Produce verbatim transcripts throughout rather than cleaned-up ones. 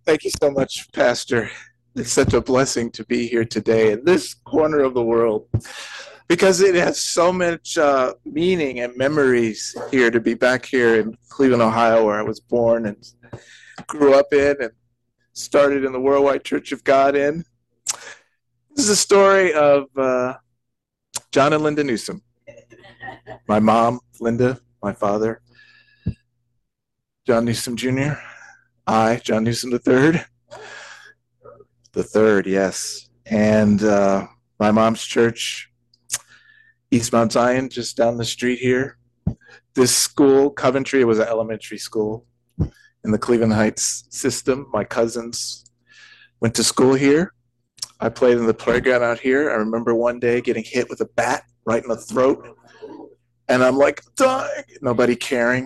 Thank you so much, Pastor. It's such a blessing to be here today in this corner of the world because it has so much uh, meaning and memories here to be back here in Cleveland, Ohio, where I was born and grew up in and started in the Worldwide Church of God in. This is a story of uh, John and Linda Newsom. My mom, Linda, my father, John Newsom Junior I, John Newsom the third. The third, yes. And uh, my mom's church, East Mount Zion, just down the street here. This school, Coventry, it was an elementary school in the Cleveland Heights system. My cousins went to school here. I played in the playground out here. I remember one day getting hit with a bat right in the throat. And I'm like, dying. Nobody caring.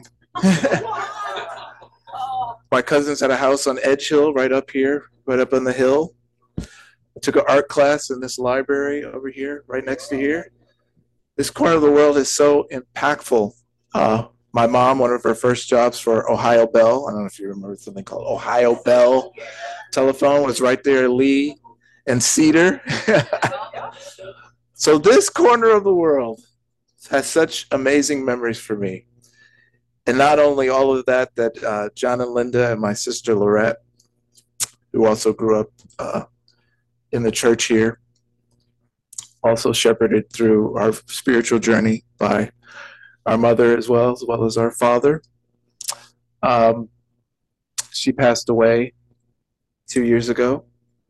My cousins had a house on Edge Hill right up here, right up on the hill. I took an art class in this library over here, right next to here. This corner of the world is so impactful. Uh, my mom, one of her first jobs for Ohio Bell, I don't know if you remember something called Ohio Bell telephone, was right there, Lee and Cedar. So this corner of the world has such amazing memories for me. And not only all of that, that uh, John and Linda and my sister Lorette, who also grew up uh, in the church here, also shepherded through our spiritual journey by our mother as well, as well as our father. Um, she passed away two years ago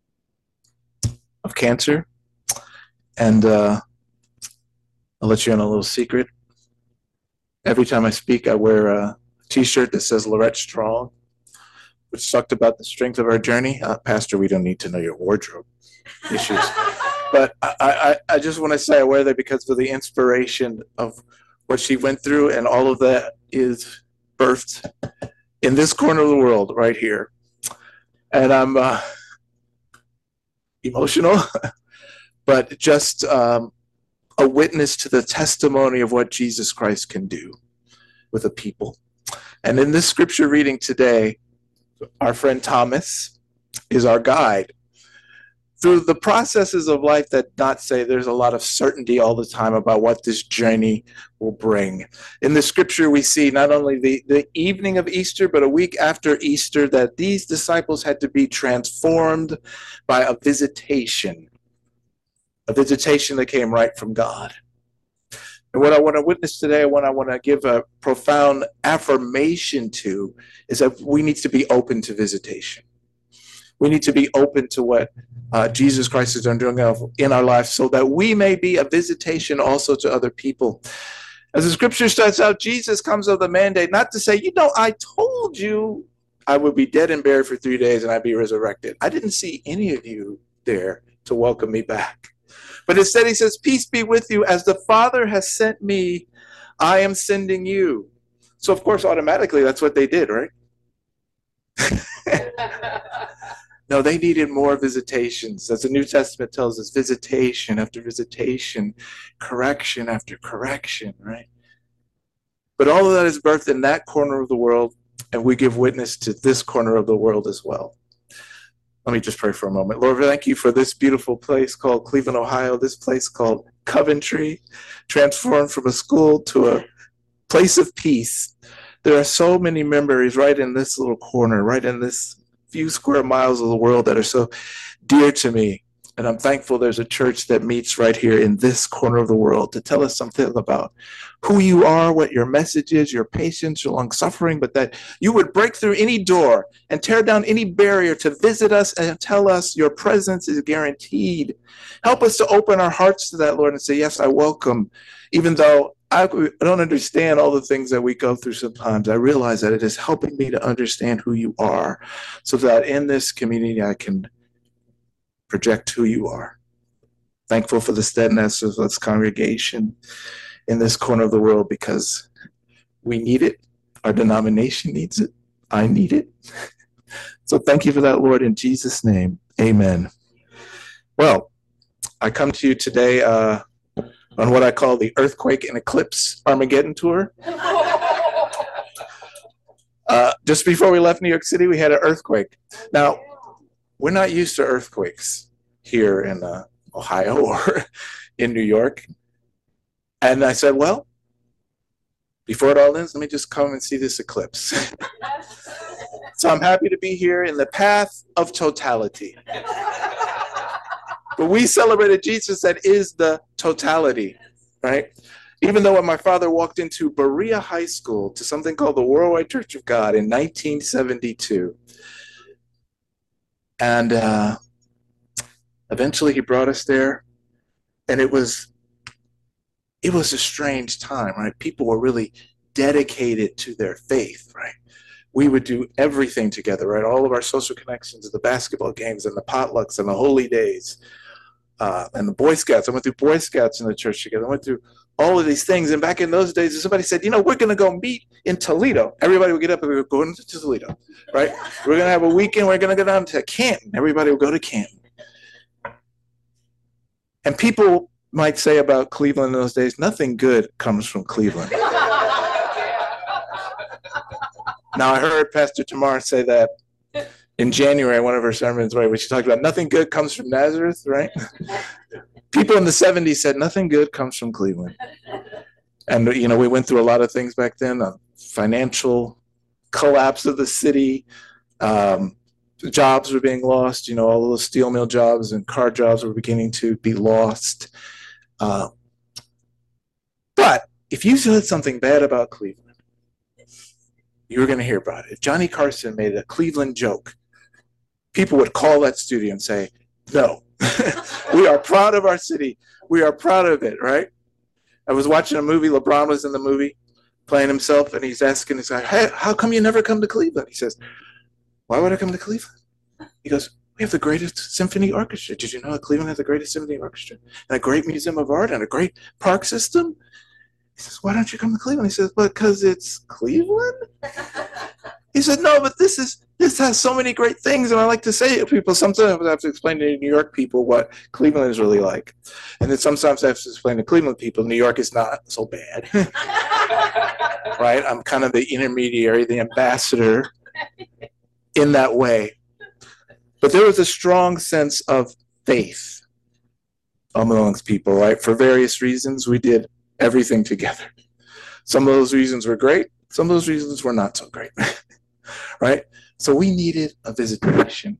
of cancer. And uh, I'll let you in a little secret. Every time I speak, I wear a t-shirt that says Lorette Strong, which talked about the strength of our journey. Uh, Pastor, we don't need to know your wardrobe issues. But I, I, I just want to say I wear that because of the inspiration of what she went through, and all of that is birthed in this corner of the world right here. And I'm uh, emotional, but just um, a witness to the testimony of what Jesus Christ can do with a people. And in this scripture reading today, our friend Thomas is our guide through the processes of life that not say there's a lot of certainty all the time about what this journey will bring. In the scripture, we see not only the, the evening of Easter, but a week after Easter, that these disciples had to be transformed by a visitation, a visitation that came right from God. And what I want to witness today, what I want to give a profound affirmation to, is that we need to be open to visitation. We need to be open to what uh, Jesus Christ is doing in our lives so that we may be a visitation also to other people. As the scripture starts out, Jesus comes with a mandate not to say, you know, I told you I would be dead and buried for three days and I'd be resurrected. I didn't see any of you there to welcome me back. But instead he says, peace be with you. As the Father has sent me, I am sending you. So of course, automatically, that's what they did, right? No, they needed more visitations. As the New Testament tells us, visitation after visitation, correction after correction, right? But all of that is birthed in that corner of the world, and we give witness to this corner of the world as well. Let me just pray for a moment. Lord, thank you for this beautiful place called Cleveland, Ohio, this place called Coventry, transformed from a school to a place of peace. There are so many memories right in this little corner, right in this few square miles of the world that are so dear to me. And I'm thankful there's a church that meets right here in this corner of the world to tell us something about who you are, what your message is, your patience, your long suffering, but that you would break through any door and tear down any barrier to visit us and tell us your presence is guaranteed. Help us to open our hearts to that, Lord, and say, yes, I welcome, even though I don't understand all the things that we go through sometimes. I realize that it is helping me to understand who you are so that in this community I can project who you are. Thankful for the steadiness of this congregation in this corner of the world because we need it. Our denomination needs it. I need it. So thank you for that, Lord, in Jesus' name. Amen. Well, I come to you today uh, on what I call the Earthquake and Eclipse Armageddon Tour. Uh, just before we left New York City, we had an earthquake. Now, we're not used to earthquakes here in uh, Ohio or in New York. And I said, well, before it all ends, let me just come and see this eclipse. So I'm happy to be here in the path of totality. But we celebrated Jesus that is the totality, right? Even though when my father walked into Berea High School to something called the Worldwide Church of God in nineteen seventy-two. And uh, eventually he brought us there. And it was, it was a strange time, right? People were really dedicated to their faith, right? We would do everything together, right? All of our social connections, the basketball games and the potlucks and the holy days. Uh, and the Boy Scouts. I went through Boy Scouts in the church together. I went through all of these things. And back in those days, if somebody said, you know, we're going to go meet in Toledo, everybody would get up and we would go into Toledo, right? We're going to have a weekend. We're going to go down to Canton. Everybody would go to Canton. And people might say about Cleveland in those days, nothing good comes from Cleveland. Now, I heard Pastor Tamar say that in January, one of her sermons, right, where she talked about nothing good comes from Nazareth, right? People in the seventies said nothing good comes from Cleveland. And, you know, we went through a lot of things back then, a financial collapse of the city. Um, jobs were being lost. You know, all those steel mill jobs and car jobs were beginning to be lost. Uh, but if you said something bad about Cleveland, you were going to hear about it. If Johnny Carson made a Cleveland joke, people would call that studio and say, no, we are proud of our city. We are proud of it, right? I was watching a movie. LeBron was in the movie playing himself, and he's asking this guy, hey, how come you never come to Cleveland? He says, why would I come to Cleveland? He goes, we have the greatest symphony orchestra. Did you know that Cleveland has the greatest symphony orchestra and a great museum of art and a great park system? He says, why don't you come to Cleveland? He says, well, because it's Cleveland? He said, no, but this is this has so many great things, and I like to say it to people. Sometimes I have to explain to New York people what Cleveland is really like. And then sometimes I have to explain to Cleveland people, New York is not so bad. Right? I'm kind of the intermediary, the ambassador in that way. But there was a strong sense of faith amongst people, right? For various reasons, we did everything together. Some of those reasons were great. Some of those reasons were not so great, right? So we needed a visitation.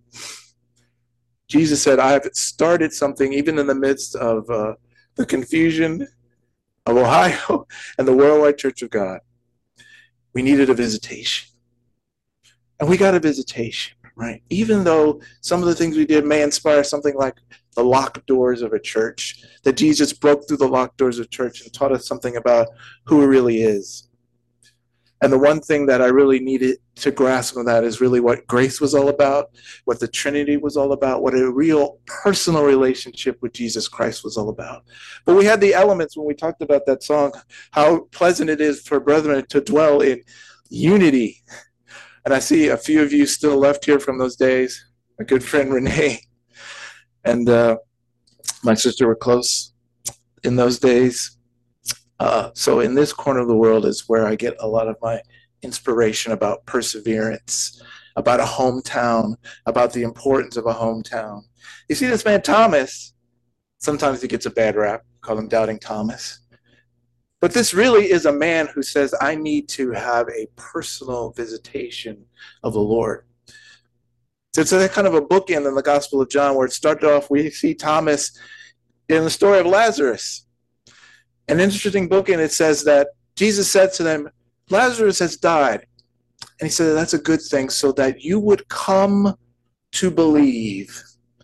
Jesus said, I have started something even in the midst of uh, the confusion of Ohio and the Worldwide Church of God. We needed a visitation. And we got a visitation, right? Even though some of the things we did may inspire something like the locked doors of a church, that Jesus broke through the locked doors of church and taught us something about who he really is. And the one thing that I really needed to grasp on that is really what grace was all about, what the Trinity was all about, what a real personal relationship with Jesus Christ was all about. But we had the elements when we talked about that song, how pleasant it is for brethren to dwell in unity. And I see a few of you still left here from those days. My good friend Renee and uh, my sister were close in those days. Uh, so in this corner of the world is where I get a lot of my inspiration about perseverance, about a hometown, about the importance of a hometown. You see, this man Thomas, sometimes he gets a bad rap, call him Doubting Thomas. But this really is a man who says, I need to have a personal visitation of the Lord. So it's a kind of a bookend in the Gospel of John where it started off, we see Thomas in the story of Lazarus. An interesting bookend, it says that Jesus said to them, Lazarus has died. And he said, that's a good thing, so that you would come to believe.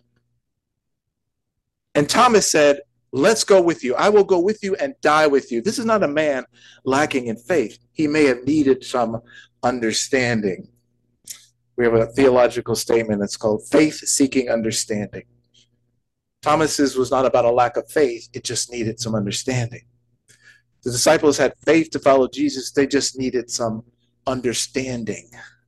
And Thomas said, let's go with you. I will go with you and die with you. This is not a man lacking in faith. He may have needed some understanding. We have a theological statement that's called faith-seeking understanding. Thomas's was not about a lack of faith. It just needed some understanding. The disciples had faith to follow Jesus. They just needed some understanding.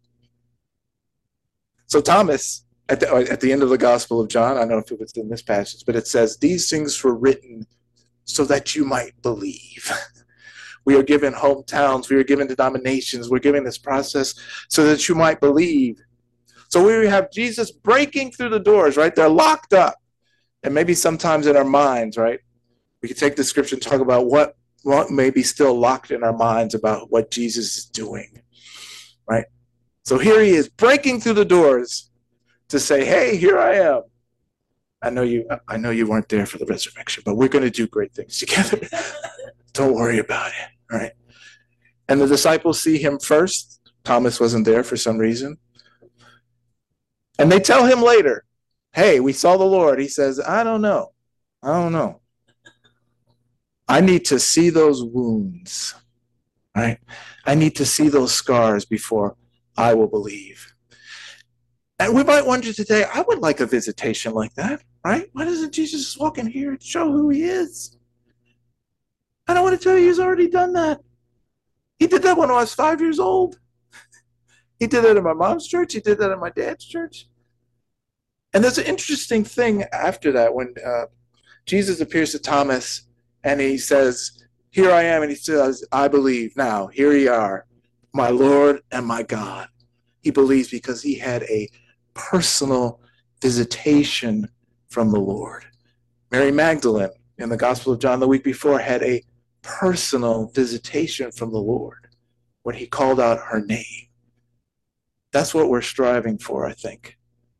So Thomas, at the, at the end of the Gospel of John, I don't know if it was in this passage, but it says, these things were written so that you might believe. We are given hometowns. We are given denominations. We're given this process so that you might believe. So we have Jesus breaking through the doors, right? They're locked up. And maybe sometimes in our minds, right? We can take the scripture and talk about what, what may be still locked in our minds about what Jesus is doing, right? So here he is breaking through the doors to say, hey, here I am. I know you, I know you weren't there for the resurrection, but we're going to do great things together. Don't worry about it, all right? And the disciples see him first. Thomas wasn't there for some reason. And they tell him later, hey, we saw the Lord. He says, I don't know. I don't know. I need to see those wounds, right? I need to see those scars before I will believe. And we might wonder today, I would like a visitation like that, right? Why doesn't Jesus just walk in here and show who he is? I don't want to tell you he's already done that. He did that when I was five years old. He did that in my mom's church. He did that in my dad's church. And there's an interesting thing after that when uh, Jesus appears to Thomas and he says, here I am. And he says, I believe. Now, here you are, my Lord and my God. He believes because he had a personal visitation from the Lord. Mary Magdalene in the Gospel of John the week before had a personal visitation from the Lord when he called out her name. That's what we're striving for, I think.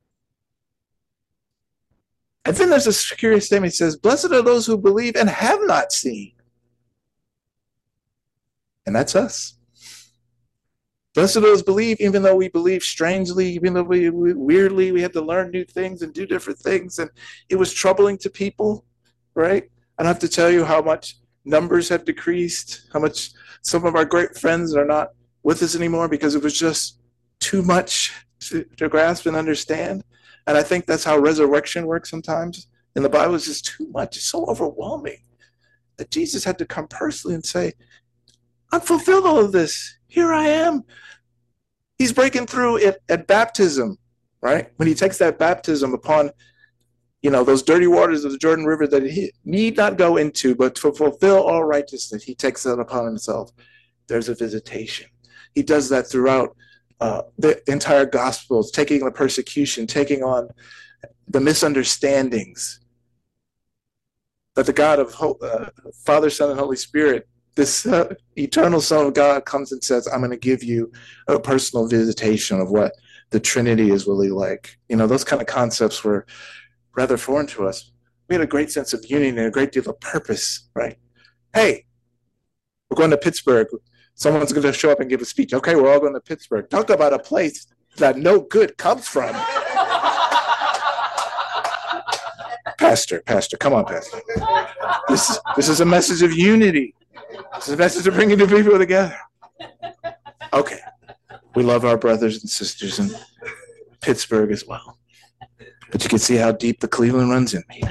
And then there's a curious statement. It says, blessed are those who believe and have not seen. And that's us. Blessed are those who believe, even though we believe strangely, even though we, we weirdly, we had to learn new things and do different things. And it was troubling to people, right? I don't have to tell you how much numbers have decreased, how much some of our great friends are not with us anymore because it was just too much to, to grasp and understand. And I think that's how resurrection works sometimes. In the Bible, it's just too much. It's so overwhelming that Jesus had to come personally and say, I've fulfilled all of this. Here I am. He's breaking through it at baptism, right? When he takes that baptism upon, you know, those dirty waters of the Jordan River that he need not go into, but to fulfill all righteousness, he takes that upon himself. There's a visitation. He does that throughout uh, the entire Gospels, taking the persecution, taking on the misunderstandings. That the God of uh, Father, Son, and Holy Spirit, this uh, eternal Son of God comes and says, I'm going to give you a personal visitation of what the Trinity is really like. You know, those kind of concepts were rather foreign to us. We had a great sense of union and a great deal of purpose, right? Hey, we're going to Pittsburgh. Someone's going to show up and give a speech. Okay, we're all going to Pittsburgh. Talk about a place that no good comes from. Pastor, Pastor, come on, Pastor. This, this is a message of unity. This is a message of bringing the people together. Okay, we love our brothers and sisters in Pittsburgh as well. But you can see how deep the Cleveland runs in me.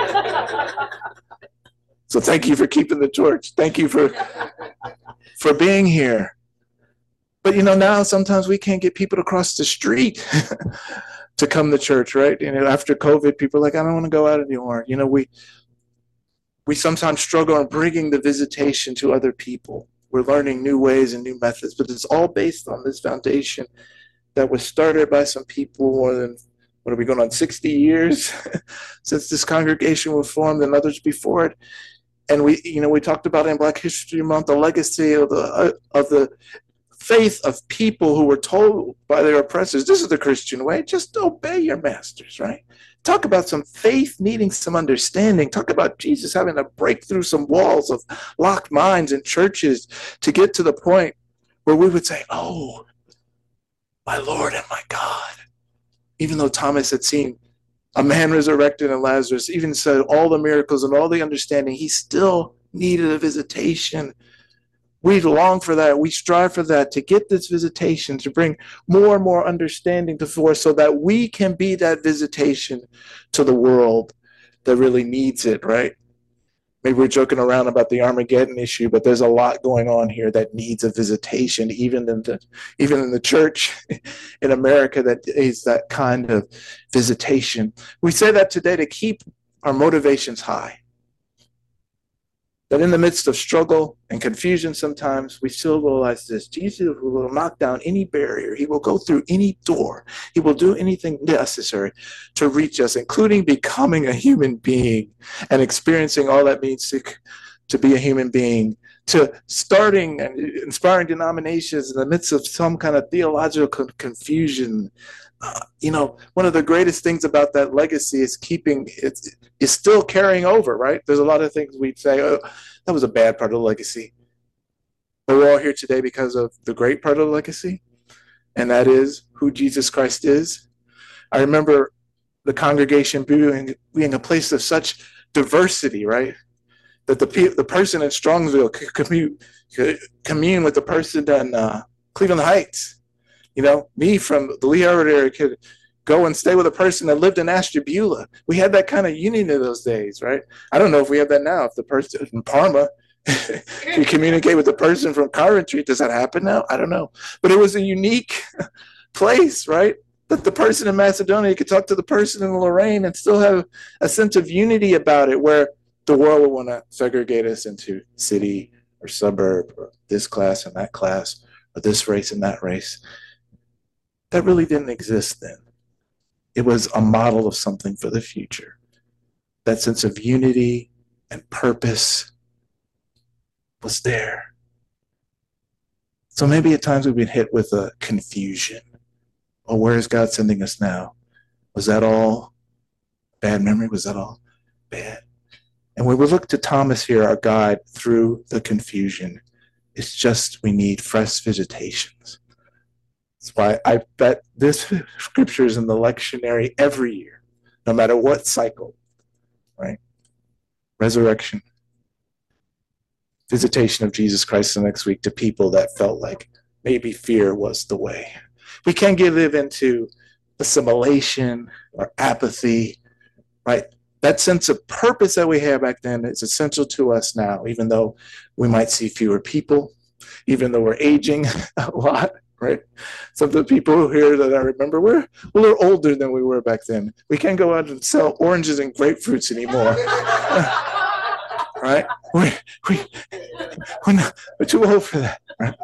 So thank you for keeping the torch. Thank you for, for being here. But, you know, now sometimes we can't get people to cross the street to come to church, right? You know, after COVID, people are like, I don't want to go out anymore. You know, we we sometimes struggle in bringing the visitation to other people. We're learning new ways and new methods, but it's all based on this foundation that was started by some people more than, what are we going on, sixty years since this congregation was formed and others before it. And we, you know, we talked about in Black History Month, the legacy of the, uh, of the faith of people who were told by their oppressors, this is the Christian way, just obey your masters, right? Talk about some faith needing some understanding. Talk about Jesus having to break through some walls of locked minds in churches to get to the point where we would say, oh, my Lord and my God. Even though Thomas had seen a man resurrected and Lazarus, even said all the miracles and all the understanding, he still needed a visitation. We long for that. We strive for that, to get this visitation, to bring more and more understanding to force so that we can be that visitation to the world that really needs it, right? Maybe we're joking around about the Armageddon issue, but there's a lot going on here that needs a visitation, even in the, even in the church in America that is that kind of visitation. We say that today to keep our motivations high. that in the midst of struggle and confusion sometimes, we still realize this. Jesus will knock down any barrier. He will go through any door. He will do anything necessary to reach us, including becoming a human being and experiencing all that means to, to be a human being, to starting and inspiring denominations in the midst of some kind of theological confusion. Uh, you know, one of the greatest things about that legacy is keeping it is still carrying over, right? There's a lot of things we'd say, oh, that was a bad part of the legacy. But we're all here today because of the great part of the legacy, and that is who Jesus Christ is. I remember the congregation being, being a place of such diversity, right? That the the person in Strongsville could commune, could commune with the person in uh, Cleveland Heights. You know, me from the Lee Harvard area could go and stay with a person that lived in Ashtabula. We had that kind of union in those days, right? I don't know if we have that now. If the person in Parma can communicate with the person from Coventry, does that happen now? I don't know. But it was a unique place, right? That the person in Macedonia could talk to the person in Lorraine and still have a sense of unity about it, where the world will want to segregate us into city or suburb, or this class and that class, or this race and that race. That really didn't exist then. It was a model of something for the future. That sense of unity and purpose was there. So maybe at times we've been hit with a confusion. Well, where is God sending us now? Was that all bad memory? Was that all bad? And when we look to Thomas here, our guide through the confusion, it's just we need fresh visitations. That's why I bet this scripture is in the lectionary every year, no matter what cycle, right? Resurrection. Visitation of Jesus Christ the next week to people that felt like maybe fear was the way. We can't give into assimilation or apathy, right? That sense of purpose that we had back then is essential to us now, even though we might see fewer people, even though we're aging a lot. Right? Some of the people here that I remember, we're a little older than we were back then. We can't go out and sell oranges and grapefruits anymore. Right? We, we, we're, not, we're too old for that. Right?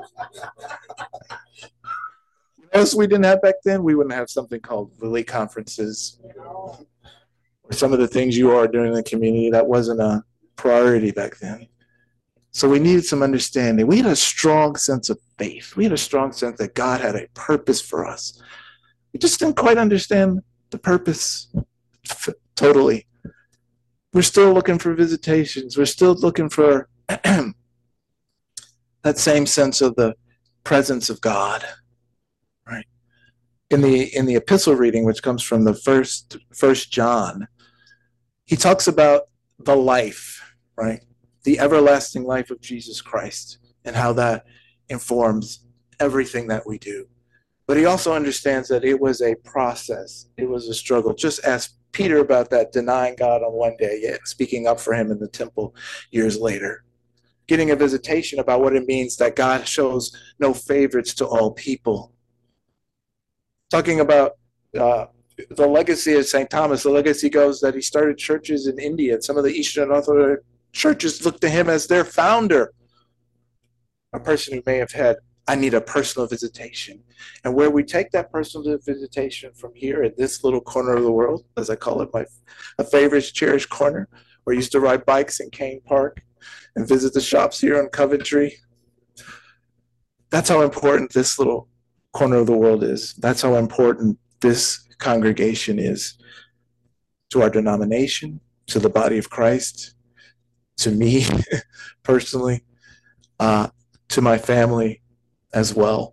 Else we didn't have back then, we wouldn't have something called Lily conferences. Or some of the things you are doing in the community, that wasn't a priority back then. So we needed some understanding. We had a strong sense of faith. We had a strong sense that God had a purpose for us. We just didn't quite understand the purpose f- totally. We're still looking for visitations. We're still looking for that same sense of the presence of God. Right? In the in the epistle reading, which comes from the first First John, he talks about the life, right? The everlasting life of Jesus Christ and how that informs everything that we do. But he also understands that it was a process. It was a struggle. Just ask Peter about that, denying God on one day, yet speaking up for him in the temple years later. Getting a visitation about what it means that God shows no favorites to all people. Talking about uh, the legacy of Saint Thomas, the legacy goes that he started churches in India. Some of the Eastern Orthodox churches look to him as their founder, a person who may have had, I need a personal visitation. And where we take that personal visitation from here in this little corner of the world, as I call it, my a favorite cherished corner, where I used to ride bikes in Kane Park and visit the shops here in Coventry. That's how important this little corner of the world is. That's how important this congregation is to our denomination, to the body of Christ, to me personally, uh, to my family as well.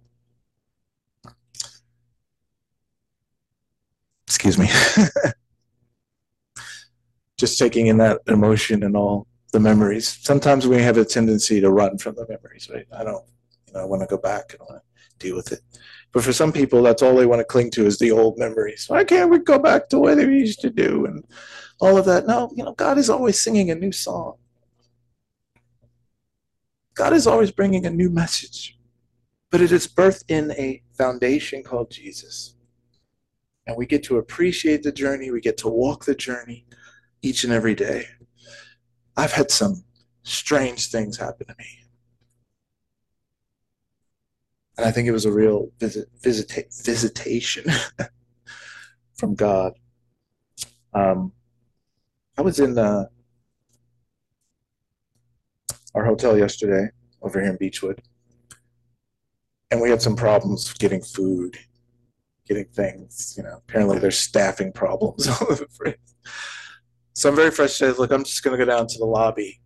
Excuse me. Just taking in that emotion and all the memories. Sometimes we have a tendency to run from the memories, right? I don't, you know, I want to go back and I want to deal with it. But for some people, that's all they want to cling to is the old memories. Why can't we go back to what we used to do and all of that? No, you know, God is always singing a new song. God is always bringing a new message, but it is birthed in a foundation called Jesus. And we get to appreciate the journey. We get to walk the journey each and every day. I've had some strange things happened to me. And I think it was a real visit, visita- visitation from God. Um, I was in uh, our hotel yesterday over here in Beechwood, and we had some problems getting food, getting things. You know, apparently there's staffing problems all over the place. So I'm very frustrated. Look, I'm just going to go down to the lobby,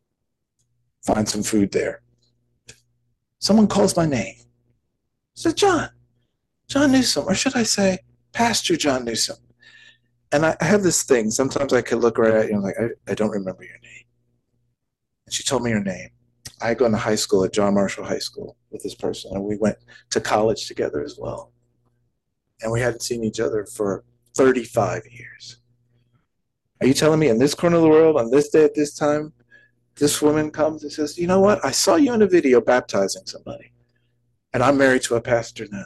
find some food there. Someone calls my name. I said, John, John Newsom, or should I say, Pastor John Newsom. And I, I have this thing. Sometimes I could look right at you and I'm like, I, I don't remember your name. And she told me her name. I had gone to high school at John Marshall High School with this person, and we went to college together as well. And we hadn't seen each other for thirty-five years. Are you telling me in this corner of the world, on this day at this time, this woman comes and says, you know what? I saw you in a video baptizing somebody, and I'm married to a pastor now.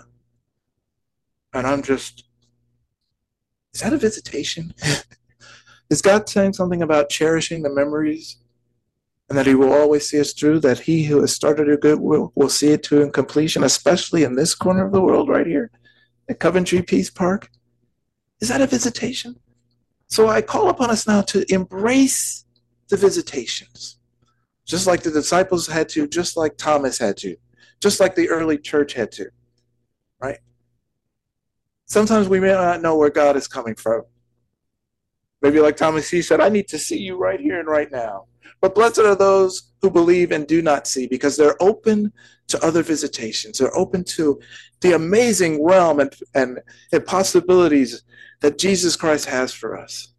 And I'm just, is that a visitation? Is God saying something about cherishing the memories and that he will always see us through, that he who has started a good will will see it to completion, especially in this corner of the world right here at Coventry Peace Park? Is that a visitation? So I call upon us now to embrace the visitations, just like the disciples had to, just like Thomas had to, just like the early church had to, right? Sometimes we may not know where God is coming from. Maybe like Thomas, he said, I need to see you right here and right now. But blessed are those who believe and do not see, because they're open to other visitations. They're open to the amazing realm and, and, and possibilities that Jesus Christ has for us.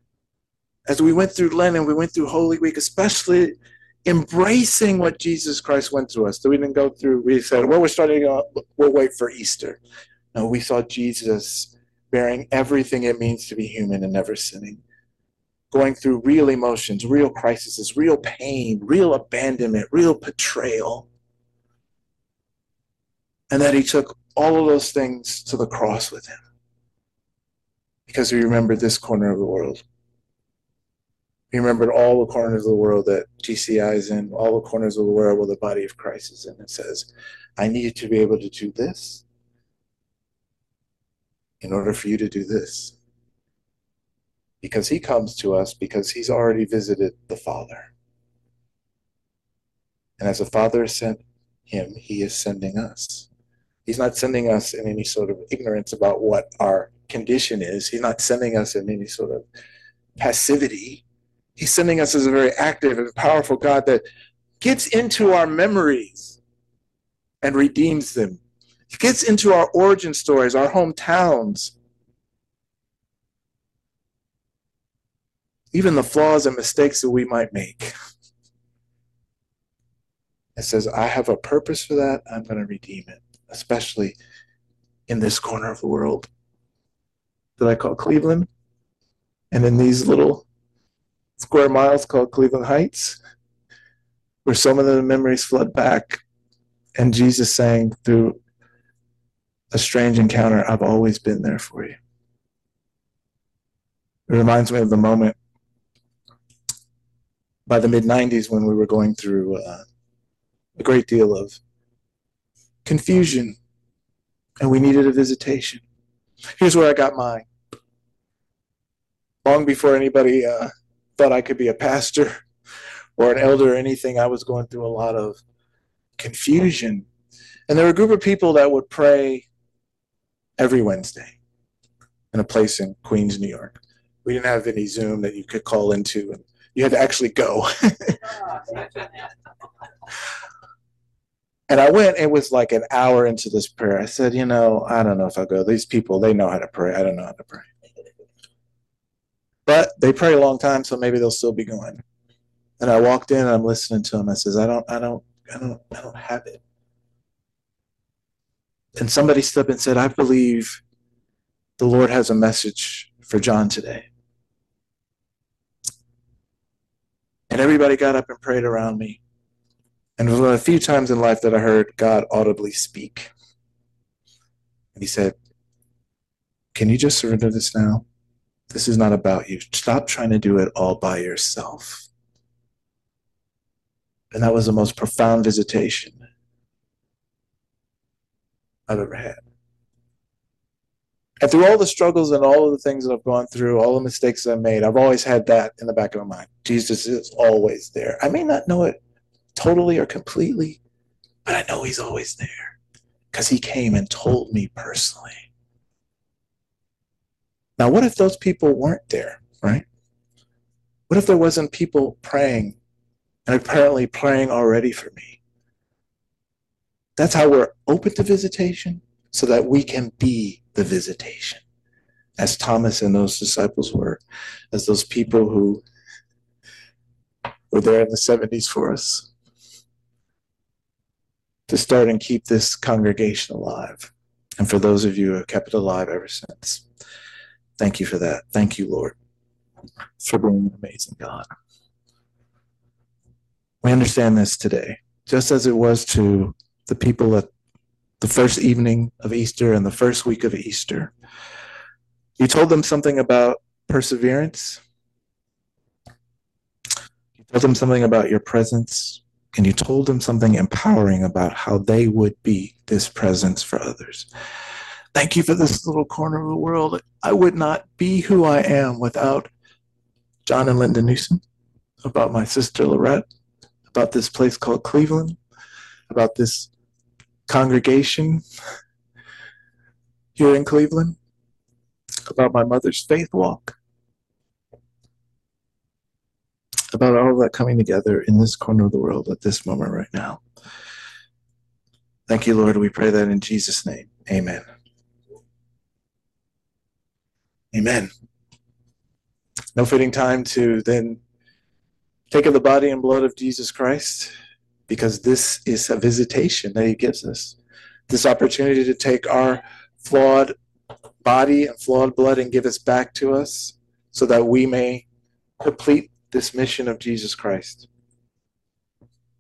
As we went through Lent and we went through Holy Week, especially embracing what Jesus Christ went through us. So we didn't go through, we said, well, we're starting, uh, we'll wait for Easter. No, we saw Jesus bearing everything it means to be human and never sinning, going through real emotions, real crises, real pain, real abandonment, real betrayal. And that he took all of those things to the cross with him, because he remembered this corner of the world. He remembered all the corners of the world that G C I is in, all the corners of the world where the body of Christ is in. It says, I need you to be able to do this in order for you to do this. Because he comes to us because he's already visited the Father. And as the Father sent him, he is sending us. He's not sending us in any sort of ignorance about what our condition is. He's not sending us in any sort of passivity. He's sending us as a very active and powerful God that gets into our memories and redeems them. He gets into our origin stories, our hometowns, even the flaws and mistakes that we might make. It says, I have a purpose for that. I'm going to redeem it, especially in this corner of the world that I call Cleveland, and in these little square miles called Cleveland Heights, where some of the memories flood back, and Jesus saying through a strange encounter, I've always been there for you. It reminds me of the moment by the mid nineties when we were going through uh, a great deal of confusion and we needed a visitation. Here's where I got mine. Long before anybody uh, thought I could be a pastor or an elder or anything, I was going through a lot of confusion. And there were a group of people that would pray every Wednesday in a place in Queens, New York. We didn't have any Zoom that you could call into, and you had to actually go. And I went, it was like an hour into this prayer. I said, you know, I don't know if I'll go. These people, they know how to pray. I don't know how to pray. But they pray a long time, so maybe they'll still be going. And I walked in and I'm listening to them. I says, I don't, I don't, I don't, I don't have it. And somebody stood up and said, I believe the Lord has a message for John today. And everybody got up and prayed around me. And it was one of the few times in life that I heard God audibly speak. And he said, can you just surrender this now? This is not about you. Stop trying to do it all by yourself. And that was the most profound visitation I've ever had. And through all the struggles and all of the things that I've gone through, all the mistakes I've made, I've always had that in the back of my mind. Jesus is always there. I may not know it totally or completely, but I know he's always there because he came and told me personally. Now, what if those people weren't there, right? What if there wasn't people praying and apparently praying already for me? That's how we're open to visitation, so that we can be the visitation, as Thomas and those disciples were, as those people who were there in the seventies for us, to start and keep this congregation alive. And for those of you who have kept it alive ever since, thank you for that. Thank you, Lord, for being an amazing God. We understand this today, just as it was to the people at the first evening of Easter and the first week of Easter. You told them something about perseverance. You told them something about your presence, and you told them something empowering about how they would be this presence for others. Thank you for this little corner of the world. I would not be who I am without John and Linda Newsom, about my sister Lorette, about this place called Cleveland, about this congregation here in Cleveland, about my mother's faith walk, about all of that coming together in this corner of the world at this moment right now. Thank you, Lord. We pray that in Jesus' name. Amen. Amen. No fitting time to then take of the body and blood of Jesus Christ, because this is a visitation that he gives us. This opportunity to take our flawed body and flawed blood and give us back to us so that we may complete this mission of Jesus Christ.